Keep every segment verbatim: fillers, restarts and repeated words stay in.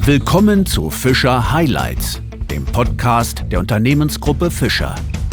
Willkommen zu Fischer Highlights, dem Podcast der Unternehmensgruppe Fischer.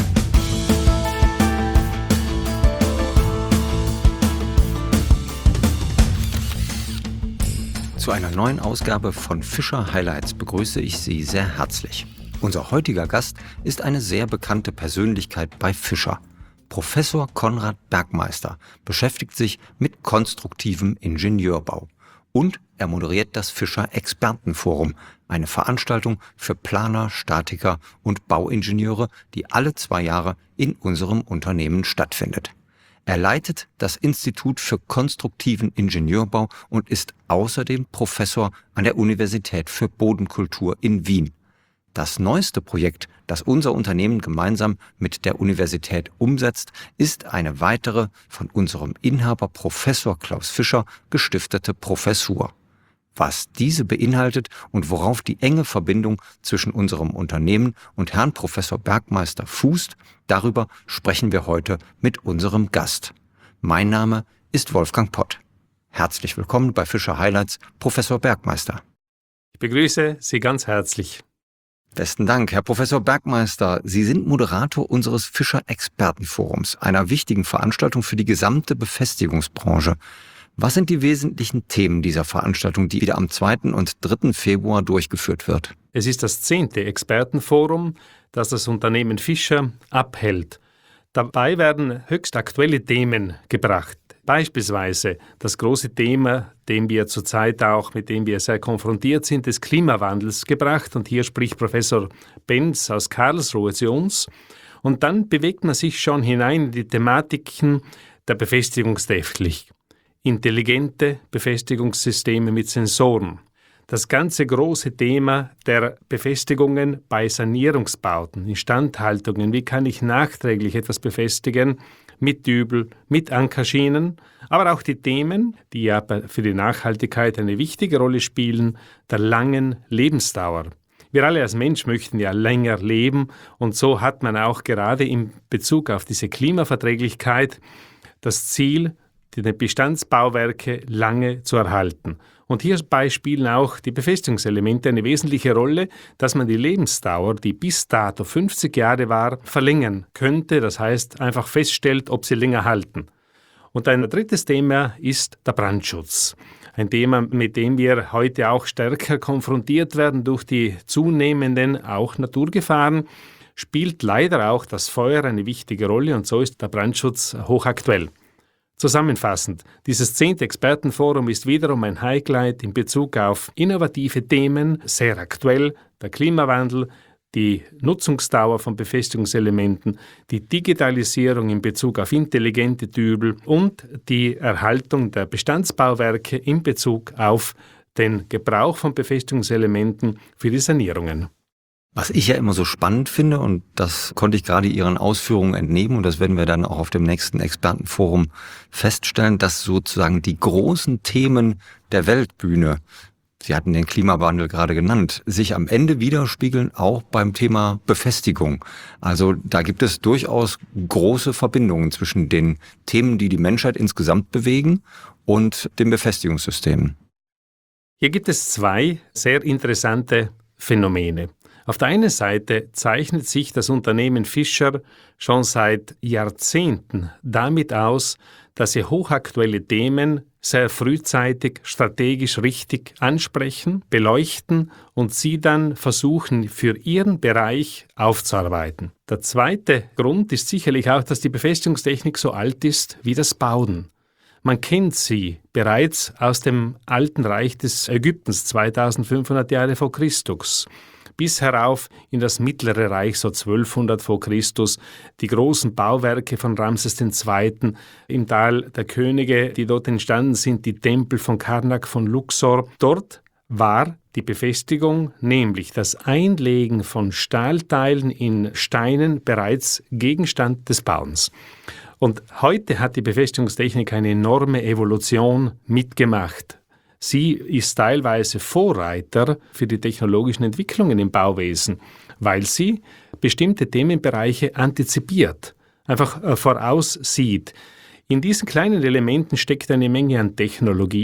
Zu einer neuen Ausgabe von Fischer Highlights begrüße ich Sie sehr herzlich. Unser heutiger Gast ist eine sehr bekannte Persönlichkeit bei Fischer. Professor Konrad Bergmeister beschäftigt sich mit konstruktivem Ingenieurbau. Und er moderiert das Fischer Expertenforum, eine Veranstaltung für Planer, Statiker und Bauingenieure, die alle zwei Jahre in unserem Unternehmen stattfindet. Er leitet das Institut für konstruktiven Ingenieurbau und ist außerdem Professor an der Universität für Bodenkultur in Wien. Das neueste Projekt, das unser Unternehmen gemeinsam mit der Universität umsetzt, ist eine weitere von unserem Inhaber Professor Klaus Fischer gestiftete Professur. Was diese beinhaltet und worauf die enge Verbindung zwischen unserem Unternehmen und Herrn Professor Bergmeister fußt, darüber sprechen wir heute mit unserem Gast. Mein Name ist Wolfgang Pott. Herzlich willkommen bei Fischer Highlights, Professor Bergmeister. Ich begrüße Sie ganz herzlich. Besten Dank, Herr Professor Bergmeister. Sie sind Moderator unseres Fischer Expertenforums, einer wichtigen Veranstaltung für die gesamte Befestigungsbranche. Was sind die wesentlichen Themen dieser Veranstaltung, die wieder am zweiten und dritten Februar durchgeführt wird? Es ist das zehnte Expertenforum, das das Unternehmen Fischer abhält. Dabei werden höchst aktuelle Themen gebracht. Beispielsweise das große Thema, dem wir zurzeit auch, mit dem wir sehr konfrontiert sind, des Klimawandels gebracht. Und hier spricht Professor Benz aus Karlsruhe zu uns. Und dann bewegt man sich schon hinein in die Thematiken der Befestigungstechnik. Intelligente Befestigungssysteme mit Sensoren. Das ganze große Thema der Befestigungen bei Sanierungsbauten, Instandhaltungen. Wie kann ich nachträglich etwas befestigen? Mit Dübel, mit Ankerschienen, aber auch die Themen, die ja für die Nachhaltigkeit eine wichtige Rolle spielen, der langen Lebensdauer. Wir alle als Mensch möchten ja länger leben und so hat man auch gerade in Bezug auf diese Klimaverträglichkeit das Ziel, die Bestandsbauwerke lange zu erhalten. Und hierbei spielen auch die Befestigungselemente eine wesentliche Rolle, dass man die Lebensdauer, die bis dato fünfzig Jahre war, verlängern könnte. Das heißt, einfach feststellt, ob sie länger halten. Und ein drittes Thema ist der Brandschutz. Ein Thema, mit dem wir heute auch stärker konfrontiert werden durch die zunehmenden auch Naturgefahren, spielt leider auch das Feuer eine wichtige Rolle und so ist der Brandschutz hochaktuell. Zusammenfassend, dieses zehnte Expertenforum ist wiederum ein Highlight in Bezug auf innovative Themen, sehr aktuell, der Klimawandel, die Nutzungsdauer von Befestigungselementen, die Digitalisierung in Bezug auf intelligente Dübel und die Erhaltung der Bestandsbauwerke in Bezug auf den Gebrauch von Befestigungselementen für die Sanierungen. Was ich ja immer so spannend finde, und das konnte ich gerade Ihren Ausführungen entnehmen, und das werden wir dann auch auf dem nächsten Expertenforum feststellen, dass sozusagen die großen Themen der Weltbühne, Sie hatten den Klimawandel gerade genannt, sich am Ende widerspiegeln, auch beim Thema Befestigung. Also da gibt es durchaus große Verbindungen zwischen den Themen, die die Menschheit insgesamt bewegen, und den Befestigungssystemen. Hier gibt es zwei sehr interessante Phänomene. Auf der einen Seite zeichnet sich das Unternehmen Fischer schon seit Jahrzehnten damit aus, dass sie hochaktuelle Themen sehr frühzeitig strategisch richtig ansprechen, beleuchten und sie dann versuchen, für ihren Bereich aufzuarbeiten. Der zweite Grund ist sicherlich auch, dass die Befestigungstechnik so alt ist wie das Bauen. Man kennt sie bereits aus dem alten Reich des Ägyptens, zweitausendfünfhundert Jahre vor Christus. Bis herauf in das Mittlere Reich, so zwölfhundert vor Christus, die großen Bauwerke von Ramses der Zweite. im Tal der Könige, die dort entstanden sind, die Tempel von Karnak, von Luxor. Dort war die Befestigung, nämlich das Einlegen von Stahlteilen in Steinen, bereits Gegenstand des Bauens. Und heute hat die Befestigungstechnik eine enorme Evolution mitgemacht. Sie ist teilweise Vorreiter für die technologischen Entwicklungen im Bauwesen, weil sie bestimmte Themenbereiche antizipiert, einfach äh, voraussieht. In diesen kleinen Elementen steckt eine Menge an Technologie,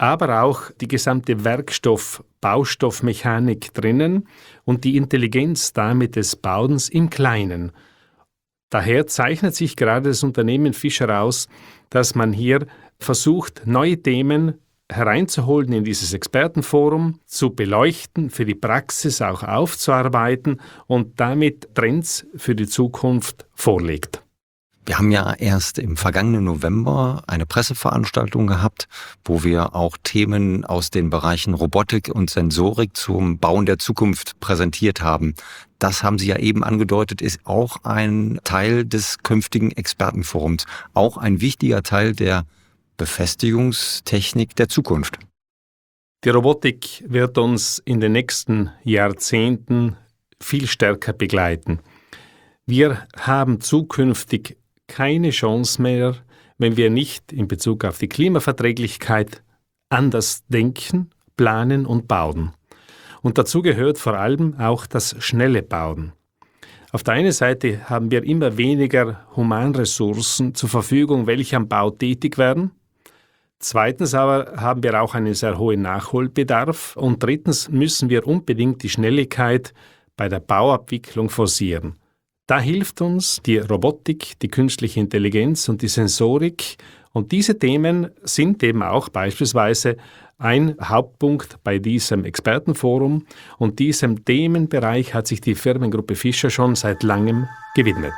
aber auch die gesamte Werkstoff-Baustoffmechanik drinnen und die Intelligenz damit des Bauens im Kleinen. Daher zeichnet sich gerade das Unternehmen Fischer aus, dass man hier versucht, neue Themen hereinzuholen in dieses Expertenforum, zu beleuchten, für die Praxis auch aufzuarbeiten und damit Trends für die Zukunft vorlegt. Wir haben ja erst im vergangenen November eine Presseveranstaltung gehabt, wo wir auch Themen aus den Bereichen Robotik und Sensorik zum Bauen der Zukunft präsentiert haben. Das haben Sie ja eben angedeutet, ist auch ein Teil des künftigen Expertenforums, auch ein wichtiger Teil der Befestigungstechnik der Zukunft. Die Robotik wird uns in den nächsten Jahrzehnten viel stärker begleiten. Wir haben zukünftig keine Chance mehr, wenn wir nicht in Bezug auf die Klimaverträglichkeit anders denken, planen und bauen. Und dazu gehört vor allem auch das schnelle Bauen. Auf der einen Seite haben wir immer weniger Humanressourcen zur Verfügung, welche am Bau tätig werden. Zweitens aber haben wir auch einen sehr hohen Nachholbedarf. Und drittens müssen wir unbedingt die Schnelligkeit bei der Bauabwicklung forcieren. Da hilft uns die Robotik, die künstliche Intelligenz und die Sensorik. Und diese Themen sind eben auch beispielsweise ein Hauptpunkt bei diesem Expertenforum. Und diesem Themenbereich hat sich die Firmengruppe Fischer schon seit langem gewidmet.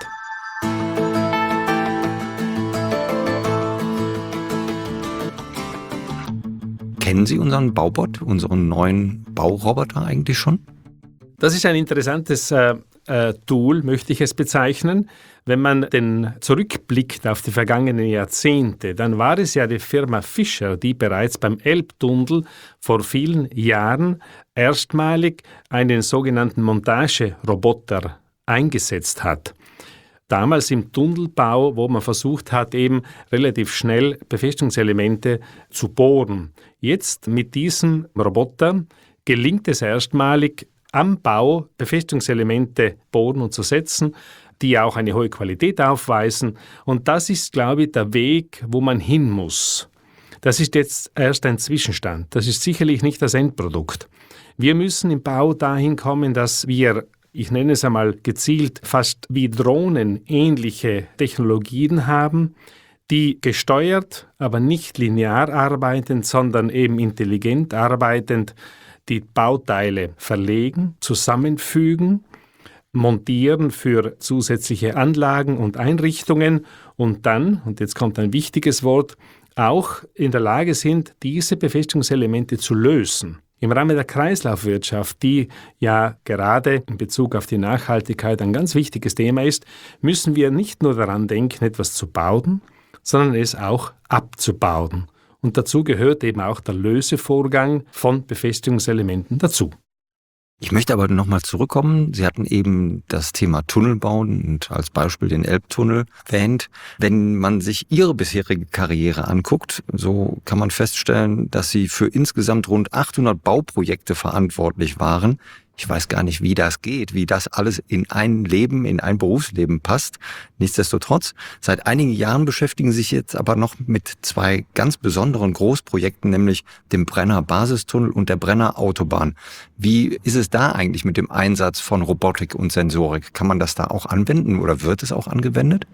Kennen Sie unseren Baubot, unseren neuen Bauroboter eigentlich schon? Das ist ein interessantes äh, äh, Tool, möchte ich es bezeichnen. Wenn man denn zurückblickt auf die vergangenen Jahrzehnte, dann war es ja die Firma Fischer, die bereits beim Elbtunnel vor vielen Jahren erstmalig einen sogenannten Montageroboter eingesetzt hat. Damals im Tunnelbau, wo man versucht hat, eben relativ schnell Befestigungselemente zu bohren. Jetzt mit diesem Roboter gelingt es erstmalig, am Bau Befestigungselemente bohren und zu setzen, die auch eine hohe Qualität aufweisen. Und das ist, glaube ich, der Weg, wo man hin muss. Das ist jetzt erst ein Zwischenstand. Das ist sicherlich nicht das Endprodukt. Wir müssen im Bau dahin kommen, dass wir, ich nenne es einmal gezielt, fast wie Drohnen ähnliche Technologien haben, die gesteuert, aber nicht linear arbeitend, sondern eben intelligent arbeitend die Bauteile verlegen, zusammenfügen, montieren für zusätzliche Anlagen und Einrichtungen und dann, und jetzt kommt ein wichtiges Wort, auch in der Lage sind, diese Befestigungselemente zu lösen. Im Rahmen der Kreislaufwirtschaft, die ja gerade in Bezug auf die Nachhaltigkeit ein ganz wichtiges Thema ist, müssen wir nicht nur daran denken, etwas zu bauen, sondern es auch abzubauen. Und dazu gehört eben auch der Lösevorgang von Befestigungselementen dazu. Ich möchte aber nochmal zurückkommen. Sie hatten eben das Thema Tunnelbau und als Beispiel den Elbtunnel erwähnt. Wenn man sich Ihre bisherige Karriere anguckt, so kann man feststellen, dass Sie für insgesamt rund achthundert Bauprojekte verantwortlich waren. Ich weiß gar nicht, wie das geht, wie das alles in ein Leben, in ein Berufsleben passt. Nichtsdestotrotz, seit einigen Jahren beschäftigen Sie sich jetzt aber noch mit zwei ganz besonderen Großprojekten, nämlich dem Brenner Basistunnel und der Brenner Autobahn. Wie ist es da eigentlich mit dem Einsatz von Robotik und Sensorik? Kann man das da auch anwenden oder wird es auch angewendet?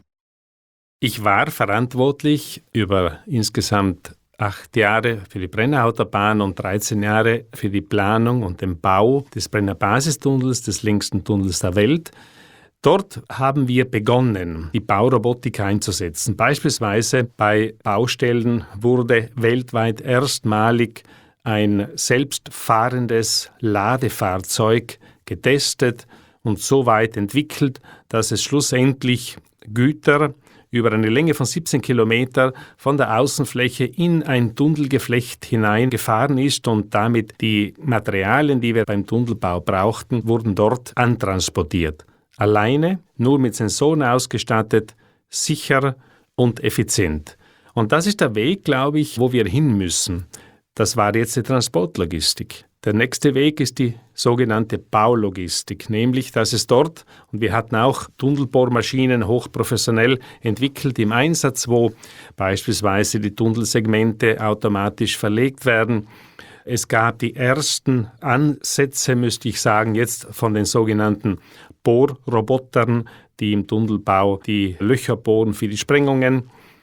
Ich war verantwortlich über insgesamt acht Jahre für die Brenner Autobahn und dreizehn Jahre für die Planung und den Bau des Brenner Basistunnels, des längsten Tunnels der Welt. Dort haben wir begonnen, die Baurobotik einzusetzen. Beispielsweise bei Baustellen wurde weltweit erstmalig ein selbstfahrendes Ladefahrzeug getestet und so weit entwickelt, dass es schlussendlich Güter über eine Länge von siebzehn Kilometer von der Außenfläche in ein Tunnelgeflecht hineingefahren ist und damit die Materialien, die wir beim Tunnelbau brauchten, wurden dort antransportiert. Alleine, nur mit Sensoren ausgestattet, sicher und effizient. Und das ist der Weg, glaube ich, wo wir hin müssen. Das war jetzt die Transportlogistik. Der nächste Weg ist die sogenannte Baulogistik, nämlich dass es dort, und wir hatten auch Tunnelbohrmaschinen hochprofessionell entwickelt im Einsatz, wo beispielsweise die Tunnelsegmente automatisch verlegt werden. Es gab die ersten Ansätze, müsste ich sagen, jetzt von den sogenannten Bohrrobotern, die im Tunnelbau die Löcher bohren für die Sprengungen.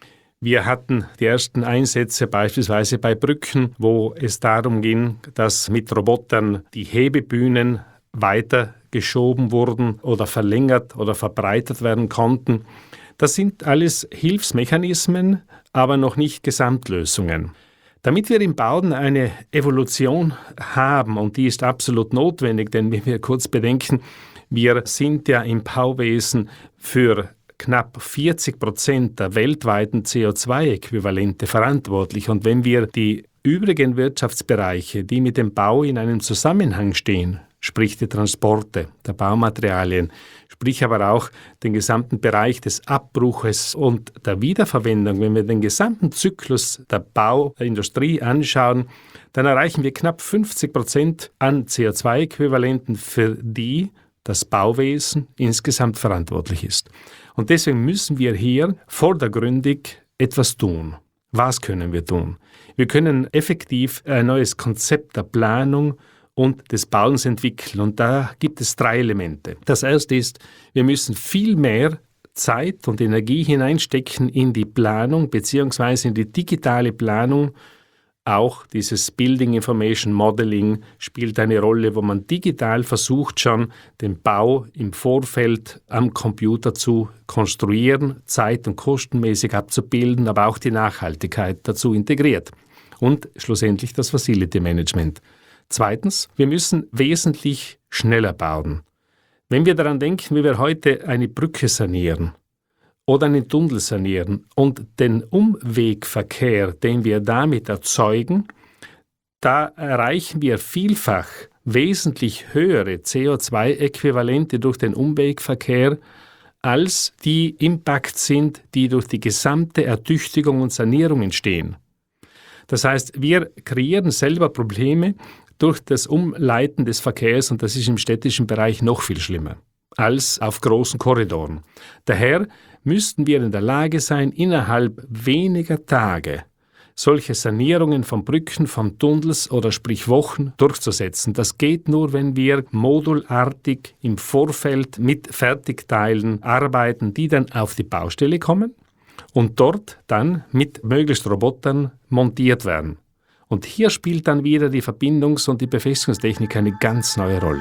Wir hatten die ersten Einsätze beispielsweise bei Brücken, wo es darum ging, dass mit Robotern die Hebebühnen weitergeschoben wurden oder verlängert oder verbreitert werden konnten. Das sind alles Hilfsmechanismen, aber noch nicht Gesamtlösungen. Damit wir im Bauen eine Evolution haben, und die ist absolut notwendig, denn wenn wir kurz bedenken, wir sind ja im Bauwesen für knapp vierzig Prozent der weltweiten C O zwei Äquivalente verantwortlich. Und wenn wir die übrigen Wirtschaftsbereiche, die mit dem Bau in einem Zusammenhang stehen, sprich die Transporte der Baumaterialien, sprich aber auch den gesamten Bereich des Abbruches und der Wiederverwendung, wenn wir den gesamten Zyklus der Bauindustrie anschauen, dann erreichen wir knapp fünfzig Prozent an C O zwei Äquivalenten, für die das Bauwesen insgesamt verantwortlich ist. Und deswegen müssen wir hier vordergründig etwas tun. Was können wir tun? Wir können effektiv ein neues Konzept der Planung und des Bauens entwickeln. Und da gibt es drei Elemente. Das erste ist, wir müssen viel mehr Zeit und Energie hineinstecken in die Planung bzw. in die digitale Planung. Auch dieses Building Information Modeling spielt eine Rolle, wo man digital versucht schon, den Bau im Vorfeld am Computer zu konstruieren, zeit- und kostenmäßig abzubilden, aber auch die Nachhaltigkeit dazu integriert. Und schlussendlich das Facility Management. Zweitens, wir müssen wesentlich schneller bauen. Wenn wir daran denken, wie wir heute eine Brücke sanieren oder einen Tunnel sanieren und den Umwegverkehr, den wir damit erzeugen, da erreichen wir vielfach wesentlich höhere C O zwei Äquivalente durch den Umwegverkehr, als die Impact sind, die durch die gesamte Ertüchtigung und Sanierung entstehen. Das heißt, wir kreieren selber Probleme durch das Umleiten des Verkehrs, und das ist im städtischen Bereich noch viel schlimmer als auf großen Korridoren. Daher müssten wir in der Lage sein, innerhalb weniger Tage solche Sanierungen von Brücken, von Tunnels oder sprich Wochen durchzusetzen. Das geht nur, wenn wir modulartig im Vorfeld mit Fertigteilen arbeiten, die dann auf die Baustelle kommen und dort dann mit möglichst Robotern montiert werden. Und hier spielt dann wieder die Verbindungs- und die Befestigungstechnik eine ganz neue Rolle.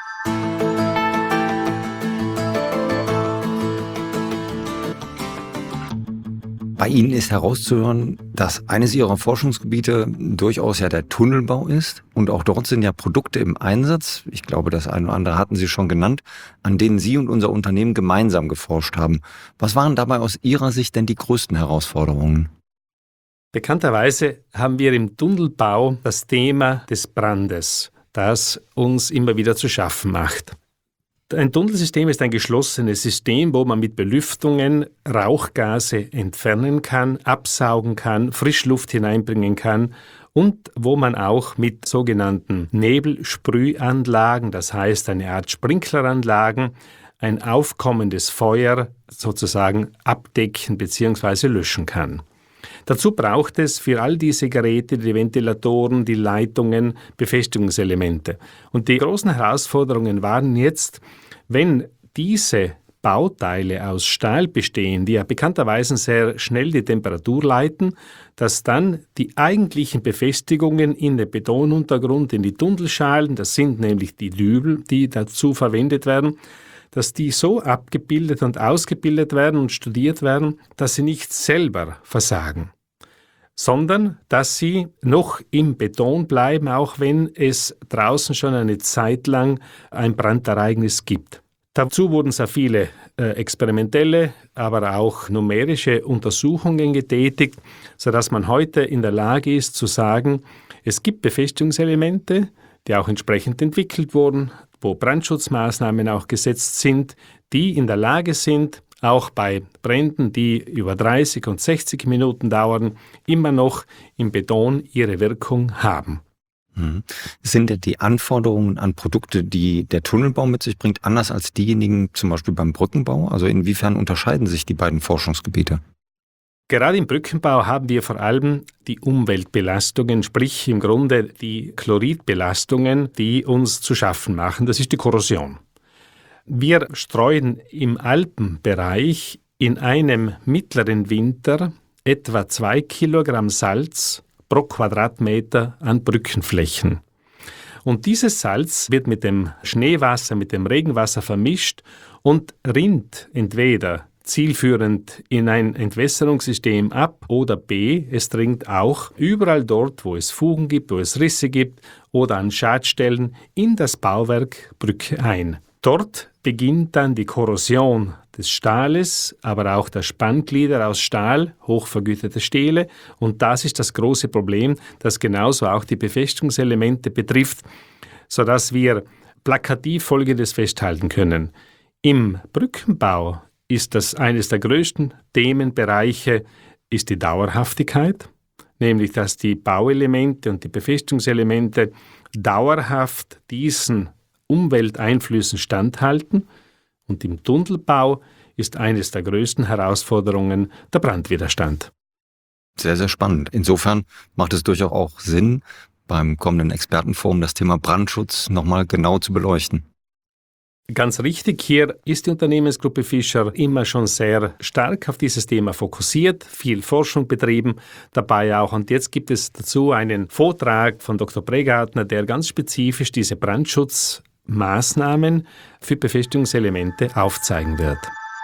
Bei Ihnen ist herauszuhören, dass eines Ihrer Forschungsgebiete durchaus ja der Tunnelbau ist. Und auch dort sind ja Produkte im Einsatz, ich glaube, das eine oder andere hatten Sie schon genannt, an denen Sie und unser Unternehmen gemeinsam geforscht haben. Was waren dabei aus Ihrer Sicht denn die größten Herausforderungen? Bekannterweise haben wir im Tunnelbau das Thema des Brandes, das uns immer wieder zu schaffen macht. Ein Tunnelsystem ist ein geschlossenes System, wo man mit Belüftungen Rauchgase entfernen kann, absaugen kann, Frischluft hineinbringen kann und wo man auch mit sogenannten Nebelsprühanlagen, das heißt eine Art Sprinkleranlagen, ein aufkommendes Feuer sozusagen abdecken bzw. löschen kann. Dazu braucht es für all diese Geräte, die Ventilatoren, die Leitungen, Befestigungselemente. Und die großen Herausforderungen waren jetzt, wenn diese Bauteile aus Stahl bestehen, die ja bekannterweise sehr schnell die Temperatur leiten, dass dann die eigentlichen Befestigungen in den Betonuntergrund, in die Tunnelschalen, das sind nämlich die Dübel, die dazu verwendet werden, dass die so abgebildet und ausgebildet werden und studiert werden, dass sie nicht selber versagen, sondern dass sie noch im Beton bleiben, auch wenn es draußen schon eine Zeit lang ein Brandereignis gibt. Dazu wurden sehr viele äh, experimentelle, aber auch numerische Untersuchungen getätigt, sodass man heute in der Lage ist zu sagen, es gibt Befestigungselemente, die auch entsprechend entwickelt wurden, wo Brandschutzmaßnahmen auch gesetzt sind, die in der Lage sind, auch bei Bränden, die über dreißig und sechzig Minuten dauern, immer noch im Beton ihre Wirkung haben. Mhm. Sind denn die Anforderungen an Produkte, die der Tunnelbau mit sich bringt, anders als diejenigen zum Beispiel beim Brückenbau? Also inwiefern unterscheiden sich die beiden Forschungsgebiete? Gerade im Brückenbau haben wir vor allem die Umweltbelastungen, sprich im Grunde die Chloridbelastungen, die uns zu schaffen machen. Das ist die Korrosion. Wir streuen im Alpenbereich in einem mittleren Winter etwa zwei Kilogramm Salz pro Quadratmeter an Brückenflächen. Und dieses Salz wird mit dem Schneewasser, mit dem Regenwasser vermischt und rinnt entweder zielführend in ein Entwässerungssystem ab oder B, es dringt auch überall dort, wo es Fugen gibt, wo es Risse gibt oder an Schadstellen in das Bauwerk Brücke ein. Dort beginnt dann die Korrosion des Stahles, aber auch der Spannglieder aus Stahl, hochvergütete Stähle. Und das ist das große Problem, das genauso auch die Befestigungselemente betrifft, sodass wir plakativ Folgendes festhalten können. Im Brückenbau ist das eines der größten Themenbereiche, ist die Dauerhaftigkeit, nämlich dass die Bauelemente und die Befestigungselemente dauerhaft diesen Umwelteinflüssen standhalten. Und im Tunnelbau ist eines der größten Herausforderungen der Brandwiderstand. Sehr, sehr spannend. Insofern macht es durchaus auch Sinn, beim kommenden Expertenforum das Thema Brandschutz nochmal genau zu beleuchten. Ganz richtig, hier ist die Unternehmensgruppe Fischer immer schon sehr stark auf dieses Thema fokussiert, viel Forschung betrieben, dabei auch. Und jetzt gibt es dazu einen Vortrag von Doktor Bregartner, der ganz spezifisch diese Brandschutzmaßnahmen für Befestigungselemente aufzeigen wird.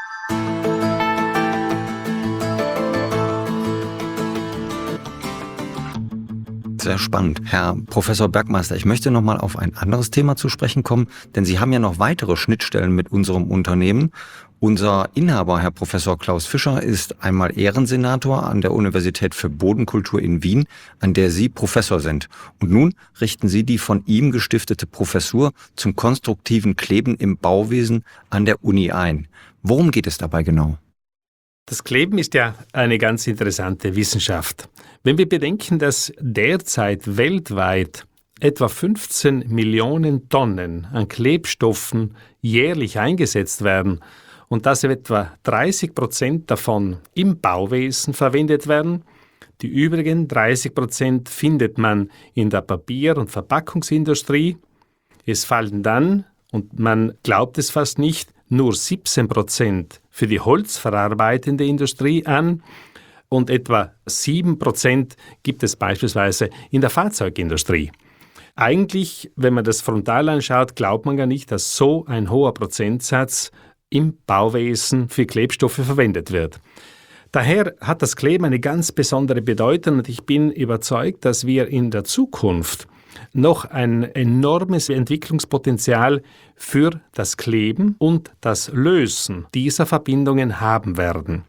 Sehr spannend. Herr Professor Bergmeister, ich möchte noch mal auf ein anderes Thema zu sprechen kommen, denn Sie haben ja noch weitere Schnittstellen mit unserem Unternehmen. Unser Inhaber, Herr Professor Klaus Fischer, ist einmal Ehrensenator an der Universität für Bodenkultur in Wien, an der Sie Professor sind. Und nun richten Sie die von ihm gestiftete Professur zum konstruktiven Kleben im Bauwesen an der Uni ein. Worum geht es dabei genau? Das Kleben ist ja eine ganz interessante Wissenschaft. Wenn wir bedenken, dass derzeit weltweit etwa fünfzehn Millionen Tonnen an Klebstoffen jährlich eingesetzt werden und dass etwa dreißig Prozent davon im Bauwesen verwendet werden, die übrigen dreißig Prozent findet man in der Papier- und Verpackungsindustrie. Es fallen dann, und man glaubt es fast nicht, nur siebzehn Prozent für die holzverarbeitende Industrie an und etwa sieben Prozent gibt es beispielsweise in der Fahrzeugindustrie. Eigentlich, wenn man das frontal anschaut, glaubt man gar nicht, dass so ein hoher Prozentsatz im Bauwesen für Klebstoffe verwendet wird. Daher hat das Kleben eine ganz besondere Bedeutung und ich bin überzeugt, dass wir in der Zukunft noch ein enormes Entwicklungspotenzial für das Kleben und das Lösen dieser Verbindungen haben werden.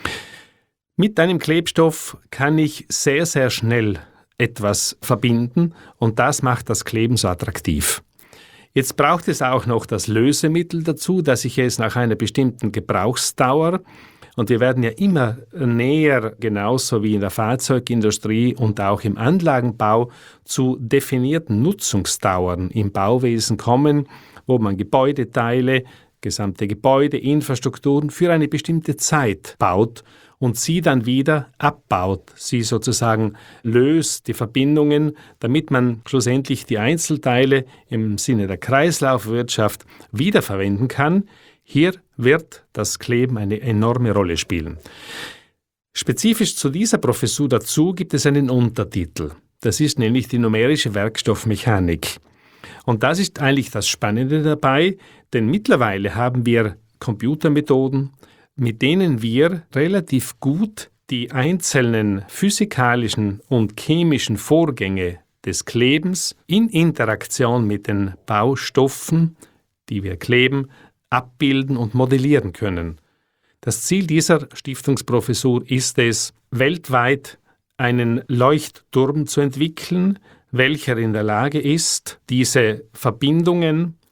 Mit einem Klebstoff kann ich sehr, sehr schnell etwas verbinden und das macht das Kleben so attraktiv. Jetzt braucht es auch noch das Lösemittel dazu, dass ich es nach einer bestimmten Gebrauchsdauer, und wir werden ja immer näher, genauso wie in der Fahrzeugindustrie und auch im Anlagenbau, zu definierten Nutzungsdauern im Bauwesen kommen, wo man Gebäudeteile, gesamte Gebäude, Infrastrukturen für eine bestimmte Zeit baut und sie dann wieder abbaut, sie sozusagen löst, die Verbindungen, damit man schlussendlich die Einzelteile im Sinne der Kreislaufwirtschaft wiederverwenden kann. Hier wird das Kleben eine enorme Rolle spielen. Spezifisch zu dieser Professur dazu gibt es einen Untertitel. Das ist nämlich die numerische Werkstoffmechanik. Und das ist eigentlich das Spannende dabei, denn mittlerweile haben wir Computermethoden, mit denen wir relativ gut die einzelnen physikalischen und chemischen Vorgänge des Klebens in Interaktion mit den Baustoffen, die wir kleben, abbilden und modellieren können. Das Ziel dieser Stiftungsprofessur ist es, weltweit einen Leuchtturm zu entwickeln, welcher in der Lage ist, diese Verbindungen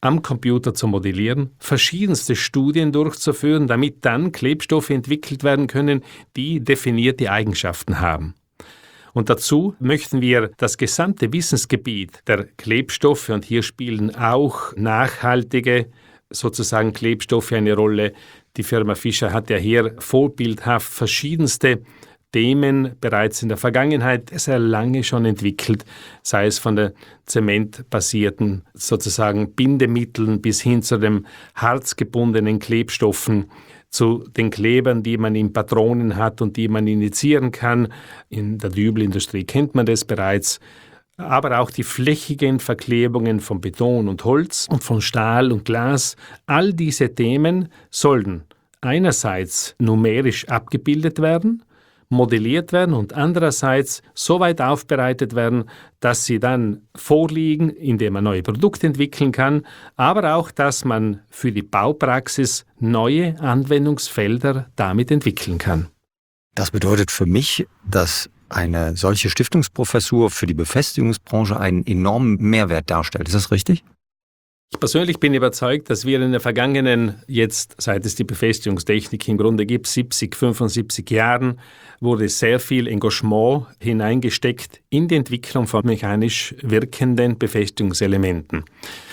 am Computer zu modellieren, verschiedenste Studien durchzuführen, damit dann Klebstoffe entwickelt werden können, die definierte Eigenschaften haben. Und dazu möchten wir das gesamte Wissensgebiet der Klebstoffe, und hier spielen auch nachhaltige sozusagen Klebstoffe eine Rolle. Die Firma Fischer hat ja hier vorbildhaft verschiedenste Themen bereits in der Vergangenheit sehr lange schon entwickelt, sei es von den zementbasierten sozusagen Bindemitteln bis hin zu den harzgebundenen Klebstoffen, zu den Klebern, die man in Patronen hat und die man injizieren kann. In der Dübelindustrie kennt man das bereits. Aber auch die flächigen Verklebungen von Beton und Holz und von Stahl und Glas, all diese Themen sollen einerseits numerisch abgebildet werden, modelliert werden und andererseits so weit aufbereitet werden, dass sie dann vorliegen, indem man neue Produkte entwickeln kann, aber auch, dass man für die Baupraxis neue Anwendungsfelder damit entwickeln kann. Das bedeutet für mich, dass eine solche Stiftungsprofessur für die Befestigungsbranche einen enormen Mehrwert darstellt. Ist das richtig? Ich persönlich bin überzeugt, dass wir in den vergangenen, jetzt seit es die Befestigungstechnik im Grunde gibt, siebzig, fünfundsiebzig Jahren, wurde sehr viel Engagement hineingesteckt in die Entwicklung von mechanisch wirkenden Befestigungselementen.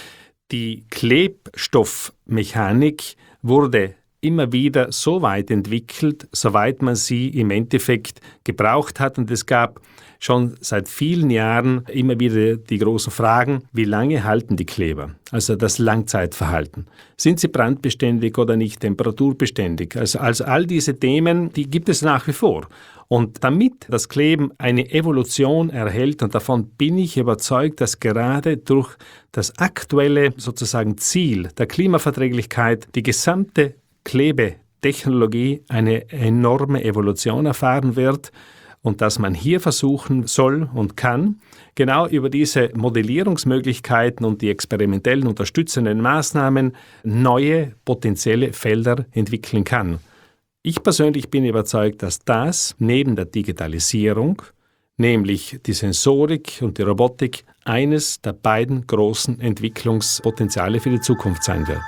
Die Klebstoffmechanik wurde immer wieder so weit entwickelt, soweit man sie im Endeffekt gebraucht hat. Und es gab schon seit vielen Jahren immer wieder die großen Fragen, wie lange halten die Kleber? Also das Langzeitverhalten. Sind sie brandbeständig oder nicht temperaturbeständig? Also, also all diese Themen, die gibt es nach wie vor. Und damit das Kleben eine Evolution erhält, und davon bin ich überzeugt, dass gerade durch das aktuelle sozusagen Ziel der Klimaverträglichkeit die gesamte Klebetechnologie eine enorme Evolution erfahren wird und dass man hier versuchen soll und kann, genau über diese Modellierungsmöglichkeiten und die experimentellen unterstützenden Maßnahmen neue potenzielle Felder entwickeln kann. Ich persönlich bin überzeugt, dass das neben der Digitalisierung, nämlich die Sensorik und die Robotik, eines der beiden großen Entwicklungspotenziale für die Zukunft sein wird.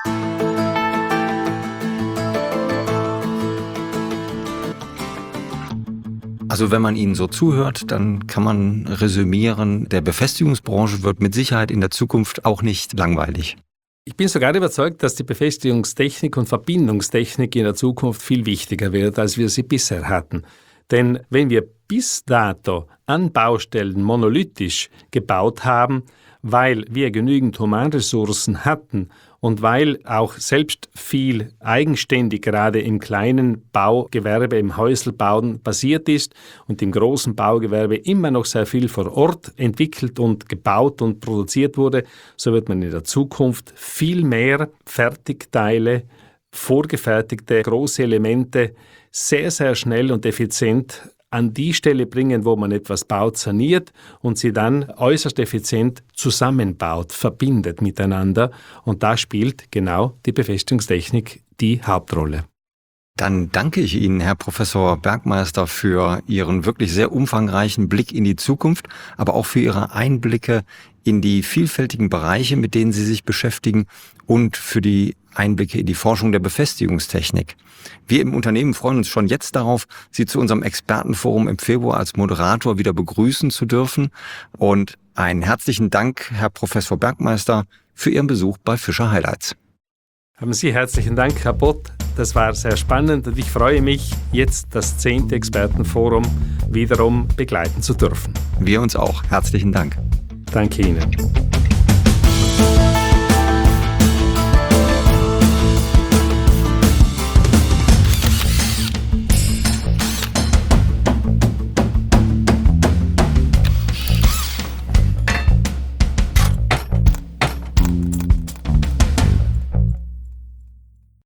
Also wenn man Ihnen so zuhört, dann kann man resümieren, der Befestigungsbranche wird mit Sicherheit in der Zukunft auch nicht langweilig. Ich bin sogar überzeugt, dass die Befestigungstechnik und Verbindungstechnik in der Zukunft viel wichtiger wird, als wir sie bisher hatten. Denn wenn wir bis dato an Baustellen monolithisch gebaut haben, weil wir genügend Humanressourcen hatten und weil auch selbst viel eigenständig gerade im kleinen Baugewerbe, im Häuselbauen passiert ist und im großen Baugewerbe immer noch sehr viel vor Ort entwickelt und gebaut und produziert wurde, so wird man in der Zukunft viel mehr Fertigteile, vorgefertigte große Elemente sehr, sehr schnell und effizient an die Stelle bringen, wo man etwas baut, saniert und sie dann äußerst effizient zusammenbaut, verbindet miteinander. Und da spielt genau die Befestigungstechnik die Hauptrolle. Dann danke ich Ihnen, Herr Professor Bergmeister, für Ihren wirklich sehr umfangreichen Blick in die Zukunft, aber auch für Ihre Einblicke in die vielfältigen Bereiche, mit denen Sie sich beschäftigen und für die Einblicke in die Forschung der Befestigungstechnik. Wir im Unternehmen freuen uns schon jetzt darauf, Sie zu unserem Expertenforum im Februar als Moderator wieder begrüßen zu dürfen. Und einen herzlichen Dank, Herr Professor Bergmeister, für Ihren Besuch bei Fischer Highlights. Haben Sie herzlichen Dank, Herr Bott. Das war sehr spannend und ich freue mich, jetzt das zehnte Expertenforum wiederum begleiten zu dürfen. Wir uns auch. Herzlichen Dank. Danke Ihnen.